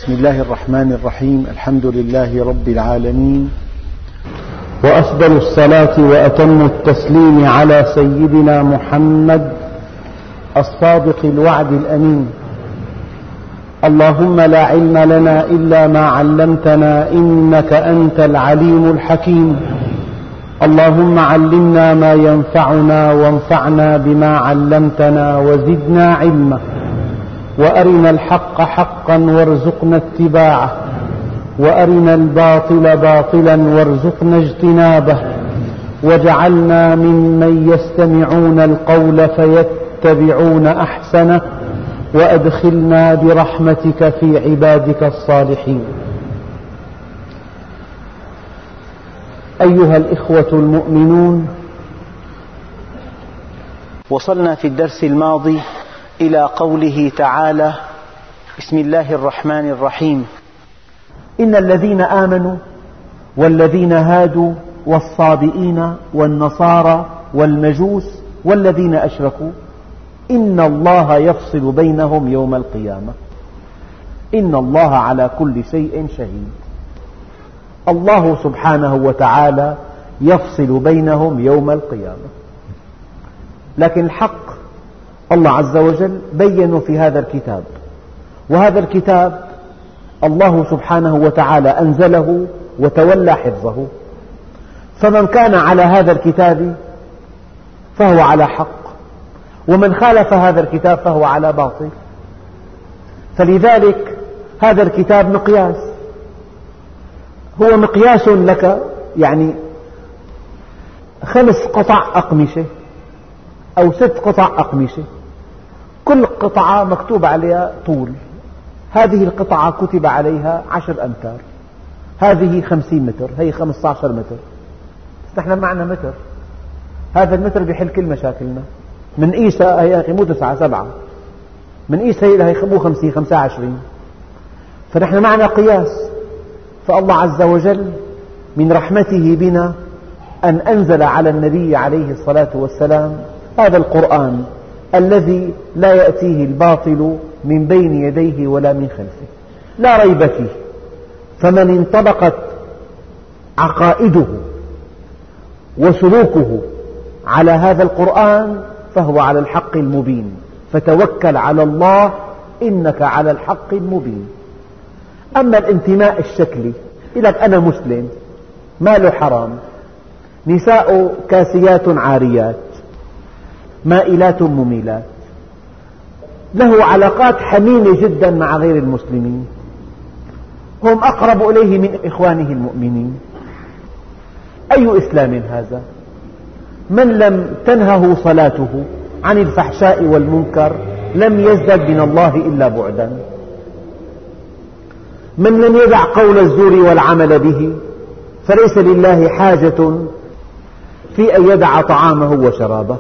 بسم الله الرحمن الرحيم. الحمد لله رب العالمين، وأفضل الصلاة وأتم التسليم على سيدنا محمد الصادق الوعد الأمين. اللهم لا علم لنا إلا ما علمتنا إنك أنت العليم الحكيم. اللهم علمنا ما ينفعنا وانفعنا بما علمتنا وزدنا علما، وأرنا الحق حقا وارزقنا اتباعه، وأرنا الباطل باطلا وارزقنا اجتنابه، واجعلنا ممن يستمعون القول فيتبعون أحسنه، وأدخلنا برحمتك في عبادك الصالحين. أيها الإخوة المؤمنون، وصلنا في الدرس الماضي إلى قوله تعالى: بسم الله الرحمن الرحيم. إن الذين آمنوا والذين هادوا والصابئين والنصارى والمجوس والذين أشركوا إن الله يفصل بينهم يوم القيامة، إن الله على كل شيء شهيد. الله سبحانه وتعالى يفصل بينهم يوم القيامة، لكن الحق الله عز وجل بيّنه في هذا الكتاب، وهذا الكتاب الله سبحانه وتعالى أنزله وتولى حفظه، فمن كان على هذا الكتاب فهو على حق، ومن خالف هذا الكتاب فهو على باطل. فلذلك هذا الكتاب مقياس، هو مقياس لك، يعني 5 قطع أقمشة أو 6 قطع أقمشة، كل قطعة مكتوب عليها طول. هذه القطعة كتب عليها 10 أمتار، هذه 50 متر، هي 15 متر، بس نحن معنا متر. هذا المتر بيحل كل مشاكلنا. من قيسها هي مو 9 7، من قيسها هي مو 50 25. فنحن معنا قياس. فالله عز وجل من رحمته بنا أن أنزل على النبي عليه الصلاة والسلام هذا القرآن الذي لا يأتيه الباطل من بين يديه ولا من خلفه، لا ريب فيه. فمن انطبقت عقائده وسلوكه على هذا القرآن فهو على الحق المبين، فتوكل على الله إنك على الحق المبين. أما الانتماء الشكلي، يقول لك أنا مسلم، ماله حرام، نساء كاسيات عاريات مائلات مميلات، له علاقات حميمة جدا مع غير المسلمين، هم أقرب إليه من إخوانه المؤمنين. أي إسلام هذا؟ من لم تنهه صلاته عن الفحشاء والمنكر لم يزدد من الله إلا بعدا. من لم يدع قول الزور والعمل به فليس لله حاجة في أن يدع طعامه وشرابه.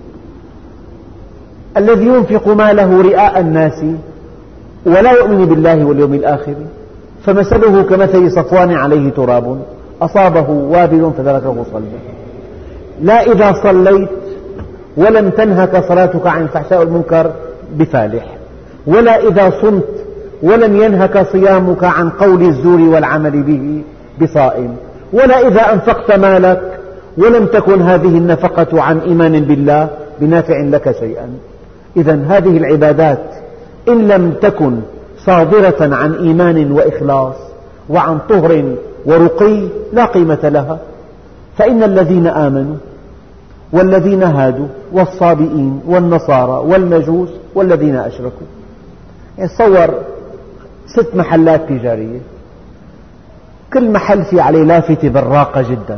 الذي ينفق ماله رئاء الناس ولا يؤمن بالله واليوم الآخر فمثله كمثل صفوان عليه تراب أصابه وابل فتركه صلبا. لا إذا صليت ولم تنهك صلاتك عن الفحشاء والمنكر بفالح، ولا إذا صمت ولم ينهك صيامك عن قول الزور والعمل به بصائم، ولا إذا أنفقت مالك ولم تكن هذه النفقة عن إيمان بالله بنافع لك شيئا. إذن هذه العبادات إن لم تكن صادرة عن إيمان وإخلاص وعن طهر ورقي لا قيمة لها. فإن الذين آمنوا والذين هادوا والصابئين والنصارى والمجوس والذين أشركوا، يتصور 6 محلات تجارية، كل محل في عليه لافتة براقة جدا،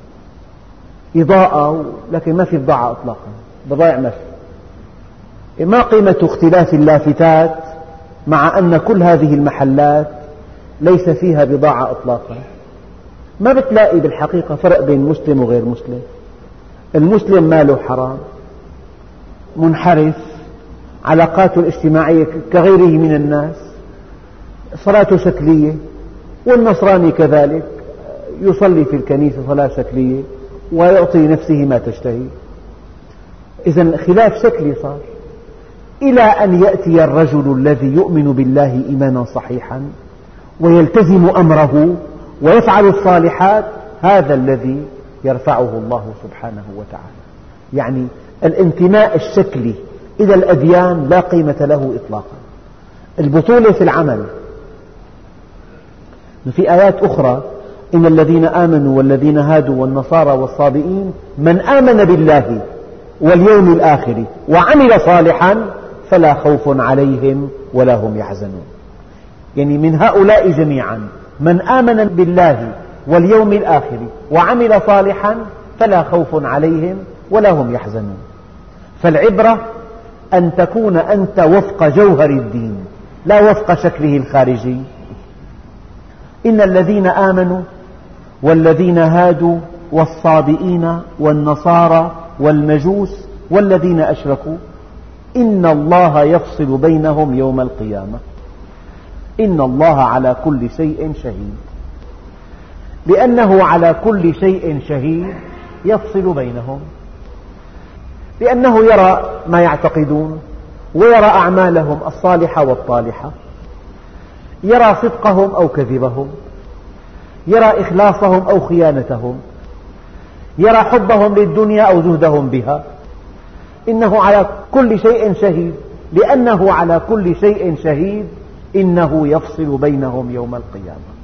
إضاءة، لكن ما في بضاعة إطلاقا، بضائع ما في. ما قيمة اختلاف اللافتات مع أن كل هذه المحلات ليس فيها بضاعة إطلاقا؟ ما بتلاقي بالحقيقة فرق بين مسلم وغير مسلم. المسلم ماله حرام، منحرف، علاقاته الاجتماعية كغيره من الناس، صلاته شكلية، والنصراني كذلك يصلي في الكنيسة صلاة شكلية ويعطي نفسه ما تشتهي. إذن خلاف شكلي صار، إلى أن يأتي الرجل الذي يؤمن بالله إيمانا صحيحا ويلتزم أمره ويفعل الصالحات، هذا الذي يرفعه الله سبحانه وتعالى. يعني الانتماء الشكلي إلى الأديان لا قيمة له إطلاقا. البطولة في العمل. في آيات أخرى: إن الذين آمنوا والذين هادوا والنصارى والصابئين من آمن بالله واليوم الآخر وعمل صالحا فلا خوف عليهم ولا هم يحزنون. يعني من هؤلاء جميعا من آمن بالله واليوم الآخر وعمل صالحا فلا خوف عليهم ولا هم يحزنون. فالعبرة أن تكون أنت وفق جوهر الدين لا وفق شكله الخارجي. إن الذين آمنوا والذين هادوا والصابئين والنصارى والمجوس والذين أشركوا إن الله يفصل بينهم يوم القيامة إن الله على كل شيء شهيد. لأنه على كل شيء شهيد يفصل بينهم، لأنه يرى ما يعتقدون ويرى أعمالهم الصالحة والطالحة، يرى صدقهم أو كذبهم، يرى إخلاصهم أو خيانتهم، يرى حبهم للدنيا أو زهدهم بها. إنه على كل شيء شهيد. لأنه على كل شيء شهيد إنه يفصل بينهم يوم القيامة.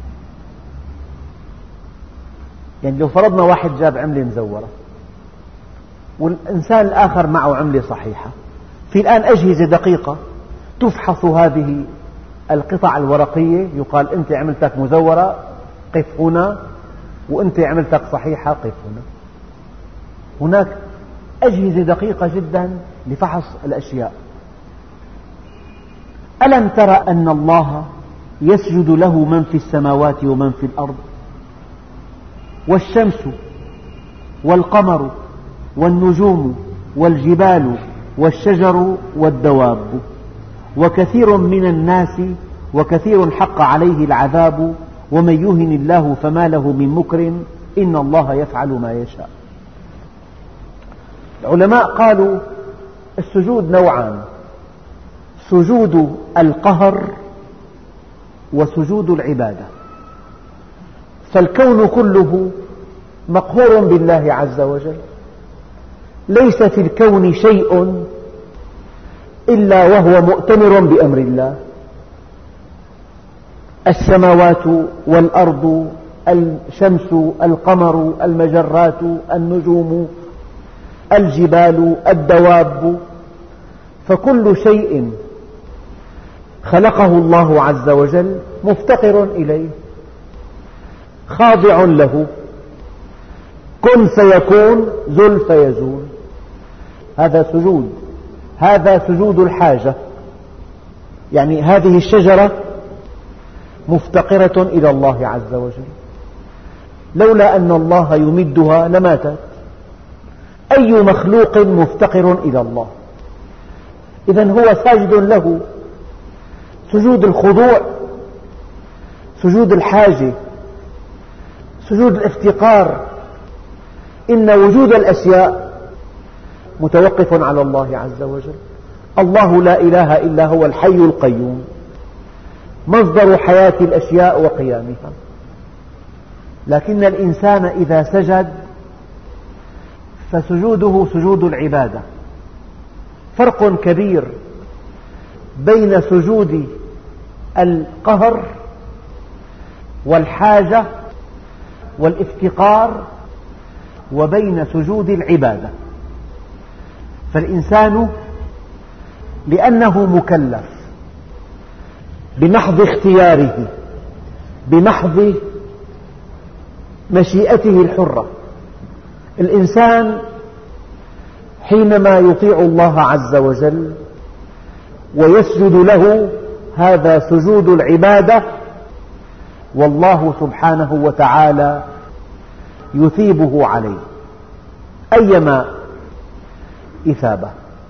يعني لو فرضنا واحد جاب عملة مزورة والإنسان الآخر معه عملة صحيحة، في الآن أجهزة دقيقة تفحص هذه القطع الورقية، يقال أنت عملتك مزورة قف هنا، وأنت عملتك صحيحة قف هنا. هناك أجهزة دقيقة جدا لفحص الأشياء. ألم تر أن الله يسجد له من في السماوات ومن في الأرض، والشمس والقمر والنجوم والجبال والشجر والدواب وكثير من الناس وكثير حق عليه العذاب ومن يهن الله فما له من مكرم إن الله يفعل ما يشاء. العلماء قالوا السجود نوعان: سجود القهر وسجود العبادة. فالكون كله مقهور بالله عز وجل، ليس في الكون شيء إلا وهو مؤتمر بأمر الله. السماوات والأرض، الشمس، القمر، المجرات، النجوم، الجبال، الدواب، فكل شيء خلقه الله عز وجل مفتقر إليه خاضع له. كن فيكون، زل فيزول. هذا سجود، هذا سجود الحاجة. يعني هذه الشجرة مفتقرة إلى الله عز وجل، لولا أن الله يمدها لماتت. أي مخلوق مفتقر إلى الله، إذن هو ساجد له. سجود الخضوع، سجود الحاجة، سجود الافتقار. إن وجود الأشياء متوقف على الله عز وجل. الله لا إله إلا هو الحي القيوم، مصدر حياة الأشياء وقيامها. لكن الإنسان إذا سجد فسجوده سجود العبادة. فرق كبير بين سجود القهر والحاجة والافتقار وبين سجود العبادة. فالإنسان لأنه مكلف بمحض اختياره، بمحض مشيئته الحرة، الإنسان حينما يطيع الله عز وجل ويسجد له، هذا سجود العبادة، والله سبحانه وتعالى يثيبه عليه أيما إثابة.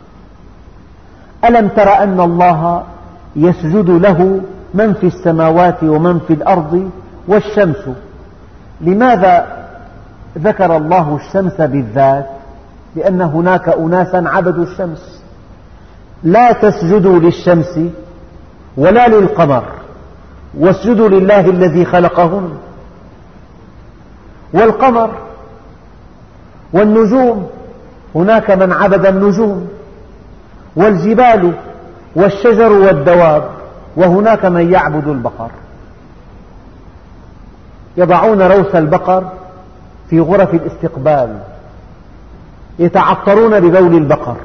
ألم تر أن الله يسجد له من في السماوات ومن في الأرض والشمس. لماذا ذكر الله الشمس بالذات؟ لأن هناك أناسا عبدوا الشمس. لا تسجدوا للشمس ولا للقمر واسجدوا لله الذي خلقهن، والقمر والنجوم، هناك من عبد النجوم، والجبال والشجر والدواب، وهناك من يعبد البقر. يضعون روث البقر في غرف الاستقبال، يتعطرون ببول البقر،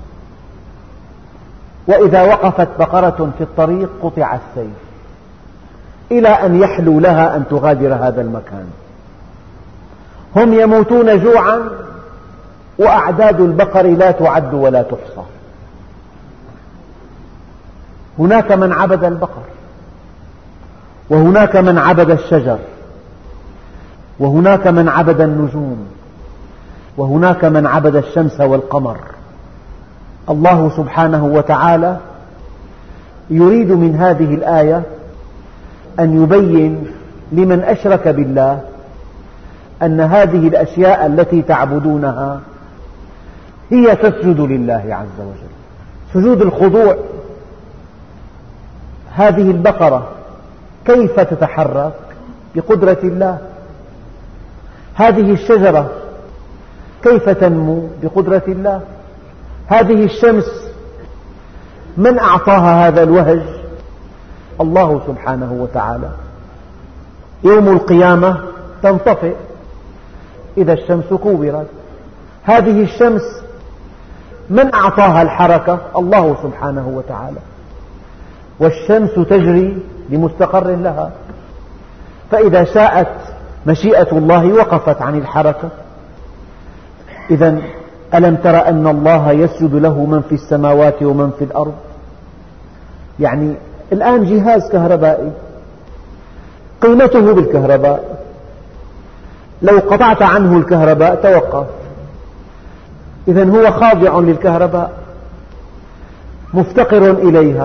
وإذا وقفت بقرة في الطريق قطع السيف إلى أن يحلو لها أن تغادر هذا المكان. هم يموتون جوعا وأعداد البقر لا تعد ولا تحصى. هناك من عبد البقر، وهناك من عبد الشجر، وهناك من عبد النجوم، وهناك من عبد الشمس والقمر. الله سبحانه وتعالى يريد من هذه الآية أن يبين لمن أشرك بالله أن هذه الأشياء التي تعبدونها هي تسجد لله عز وجل، سجود الخضوع. هذه البقرة كيف تتحرك؟ بقدرة الله. هذه الشجرة كيف تنمو؟ بقدرة الله. هذه الشمس من أعطاها هذا الوهج؟ الله سبحانه وتعالى. يوم القيامة تنطفئ إذا الشمس كورت. هذه الشمس من أعطاها الحركة؟ الله سبحانه وتعالى. والشمس تجري لمستقر لها، فإذا شاءت مشيئة الله وقفت عن الحركة. إذن ألم تر أن الله يسجد له من في السماوات ومن في الأرض؟ يعني الآن جهاز كهربائي قيمته بالكهرباء، لو قطعت عنه الكهرباء توقف. إذن هو خاضع للكهرباء، مفتقر إليها،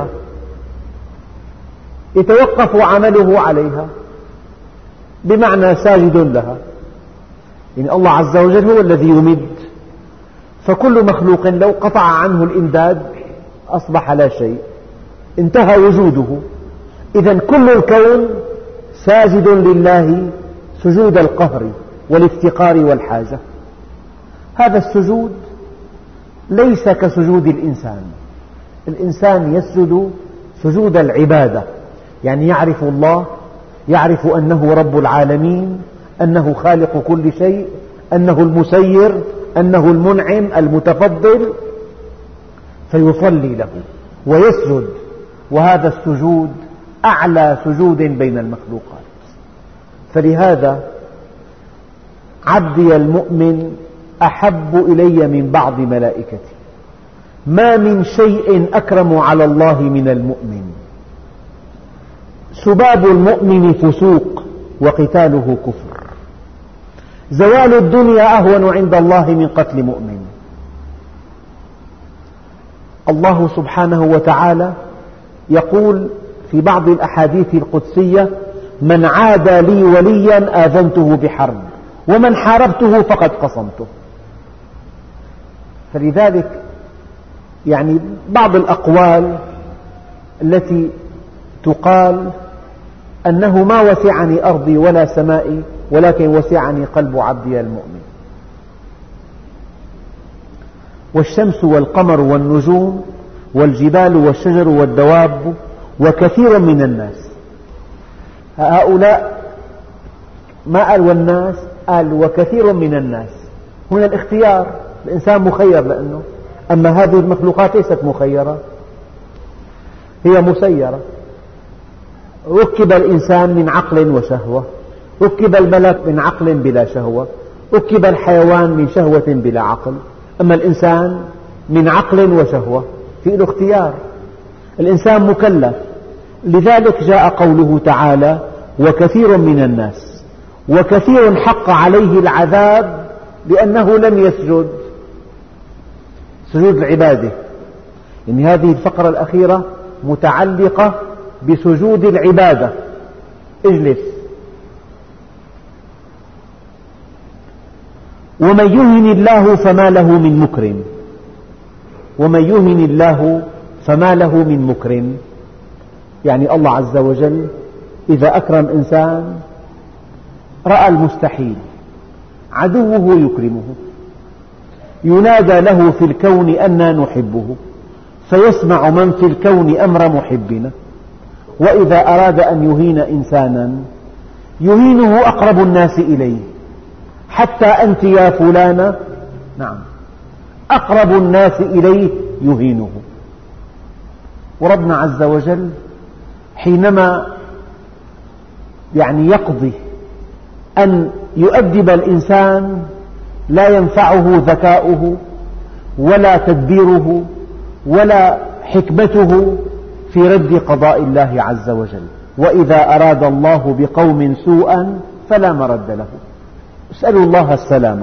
يتوقف عمله عليها، بمعنى ساجد لها. يعني الله عز وجل هو الذي يمد، فكل مخلوق لو قطع عنه الإمداد أصبح لا شيء، انتهى وجوده. إذن كل الكون ساجد لله سجود القهر والافتقار والحاجة. هذا السجود ليس كسجود الإنسان. الإنسان يسجد سجود العبادة، يعني يعرف الله، يعرف أنه رب العالمين، أنه خالق كل شيء، أنه المسير، أنه المنعم المتفضل، فيصلي له ويسجد. وهذا السجود أعلى سجود بين المخلوقات. فلهذا عبدي المؤمن أحب إلي من بعض ملائكتي، ما من شيء أكرم على الله من المؤمن. سباب المؤمن فسوق وقتاله كفر. زوال الدنيا أهون عند الله من قتل مؤمن. الله سبحانه وتعالى يقول في بعض الأحاديث القدسية: من عادى لي وليا آذنته بحرب، ومن حاربته فقد قصمته. فلذلك يعني بعض الأقوال التي تقال أنه ما وسعني أرضي ولا سمائي ولكن وسعني قلب عبدي المؤمن. والشمس والقمر والنجوم والجبال والشجر والدواب وكثير من الناس. هؤلاء ما قال والناس، قال وكثير من الناس. هنا الاختيار، الإنسان مخير لأنه، أما هذه المخلوقات ليست مخيرة، هي مسيرة. ركب الإنسان من عقل وشهوة، ركب الملك من عقل بلا شهوة، ركب الحيوان من شهوة بلا عقل، أما الإنسان من عقل وشهوة، في له اختيار. الإنسان مكلف. لذلك جاء قوله تعالى: وكثير من الناس. وكثير حق عليه العذاب لأنه لم يسجد سجود العبادة. يعني هذه الفقرة الأخيرة متعلقة بسجود العبادة. اجلس. ومن يهن الله فما له من مكرم. ومن يهن الله فما له من مكرم، يعني الله عز وجل إذا أكرم إنسان رأى المستحيل، عدوه يكرمه، ينادى له في الكون أنا نحبه، فيسمع من في الكون أمر محبنا. وإذا أراد أن يهين إنسانا يهينه أقرب الناس إليه، حتى أنت يا فلانة، نعم، أقرب الناس إليه يهينه. وربنا عز وجل حينما يقضي أن يؤدب الإنسان لا ينفعه ذكاؤه ولا تدبيره ولا حكمته في رد قضاء الله عز وجل. وإذا أراد الله بقوم سوءا فلا مرد له. اسألوا الله السلامة.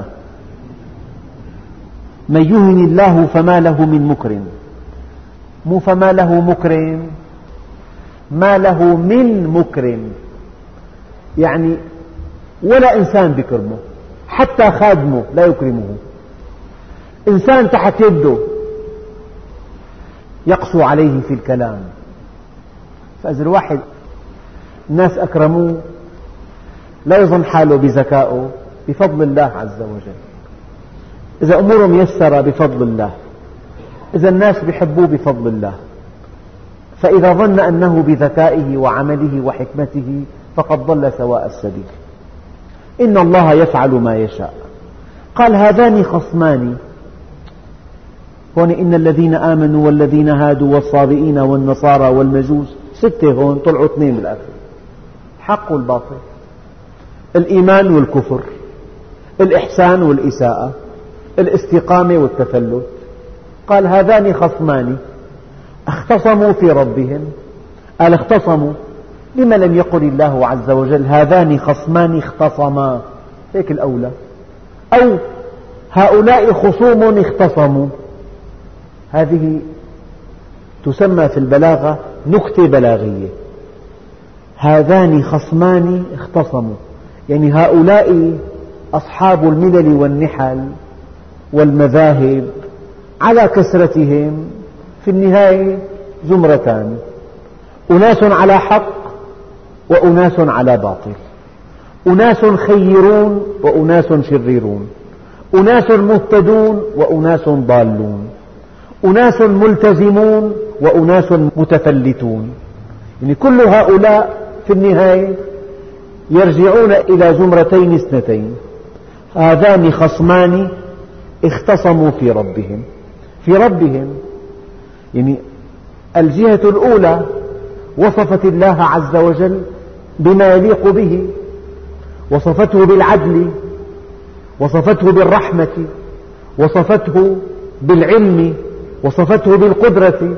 من يهن الله فما له من مكرم، مو فما له مكرم، ما له من مكرم، يعني ولا إنسان بكرمه، حتى خادمه لا يكرمه. إنسان تحت يده يقسو عليه في الكلام. فإذا الواحد الناس أكرموه لا يظن حاله بذكائه، بفضل الله عز وجل. إذا أموره ميسرة بفضل الله، إذا الناس بيحبوه بفضل الله. فإذا ظن أنه بذكائه وعمله وحكمته فقد ضل سواء السبيل. إن الله يفعل ما يشاء. قال هذان خصمان، هون إن الذين آمنوا والذين هادوا والصابئين والنصارى والمجوس، 6 هون، طلعوا 2 بالآخر، الحق والباطل، الإيمان والكفر، الإحسان والإساءة، الاستقامة والتفلت. قال هذان خصمان اختصموا في ربهم. قال اختصموا، لما لم يقل الله عز وجل هذان خصمان اختصما؟ هيك الأولى. أو هؤلاء خصوم اختصموا. هذه تسمى في البلاغة نكتة بلاغية. هذان خصمان اختصموا، يعني هؤلاء أصحاب الملل والنحل والمذاهب على كثرتهم في النهاية زمرتان، أناس على حق وأناس على باطل، أناس خيرون وأناس شريرون، أناس مهتدون وأناس ضالون، أناس ملتزمون وأناس متفلتون. يعني كل هؤلاء في النهاية يرجعون إلى زمرتين اثنتين. هذان خصمان اختصموا في ربهم. في ربهم يعني الجهة الأولى وصفت الله عز وجل بما يليق به، وصفته بالعدل، وصفته بالرحمة، وصفته بالعلم، وصفته بالقدرة.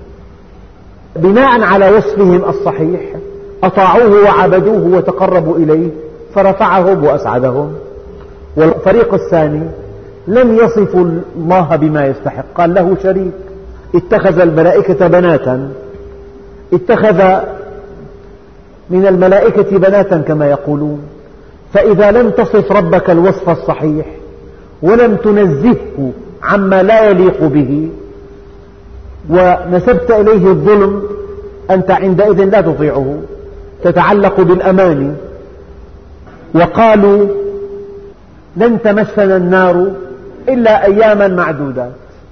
بناء على وصفهم الصحيح أطاعوه وعبدوه وتقربوا إليه فرفعهم وأسعدهم. والفريق الثاني لم يصفوا الله بما يستحق، قال له شريك، اتخذ الملائكة بناتا، اتخذ من الملائكة بناتا كما يقولون. فإذا لم تصف ربك الوصف الصحيح ولم تنزهه عما لا يليق به ونسبت إليه الظلم، أنت عندئذ لا تطيعه، تتعلق بالأمان. وقالوا لن تمسنا النار إلا أياما معدودات.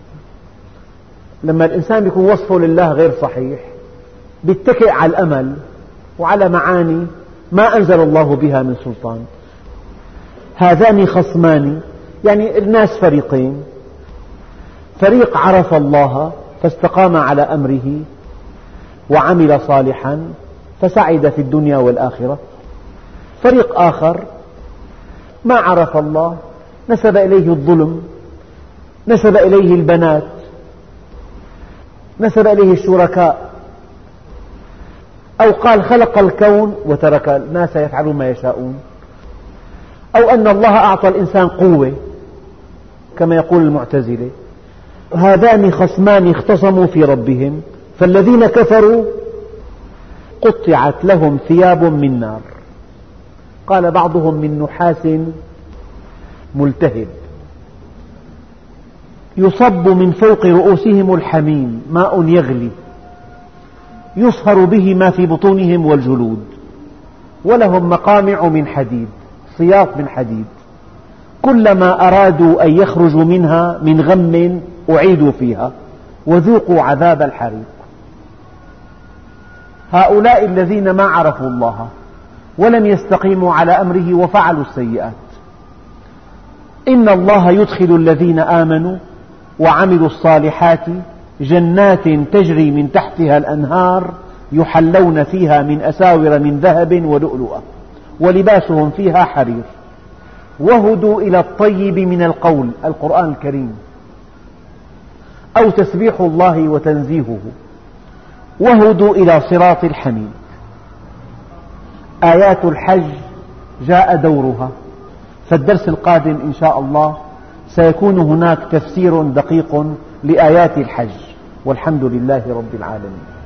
لما الإنسان يكون وصفه لله غير صحيح بيتكئ على الأمل وعلى معاني ما أنزل الله بها من سلطان. هذان خصمان، يعني الناس فريقين، فريق عرف الله فاستقام على أمره وعمل صالحا فسعد في الدنيا والآخرة. فريق آخر ما عرف الله، نسب إليه الظلم، نسب إليه البنات، نسب إليه الشركاء، أو قال خلق الكون وترك الناس يفعلون ما يشاءون، أو أن الله أعطى الإنسان قوة كما يقول المعتزلة. هذان خصمان اختصموا في ربهم فالذين كفروا قطعت لهم ثياب من نار، قال بعضهم من نحاس ملتهب، يصب من فوق رؤوسهم الحميم، ماء يغلي يصهر به ما في بطونهم والجلود. ولهم مقامع من حديد، سياط من حديد، كلما أرادوا أن يخرجوا منها من غم أعيدوا فيها وذوقوا عذاب الحريق. هؤلاء الذين ما عرفوا الله ولم يستقيموا على أمره وفعلوا السيئات. إن الله يدخل الذين آمنوا وعملوا الصالحات جنات تجري من تحتها الأنهار يحلون فيها من أساور من ذهب ولؤلؤا ولباسهم فيها حرير وهدوا إلى الطيب من القول، القرآن الكريم، أو تسبيح الله وتنزيهه، وهدوا إلى صراط الحميد. آيات الحج جاء دورها، فالدرس القادم إن شاء الله سيكون هناك تفسير دقيق لآيات الحج، والحمد لله رب العالمين.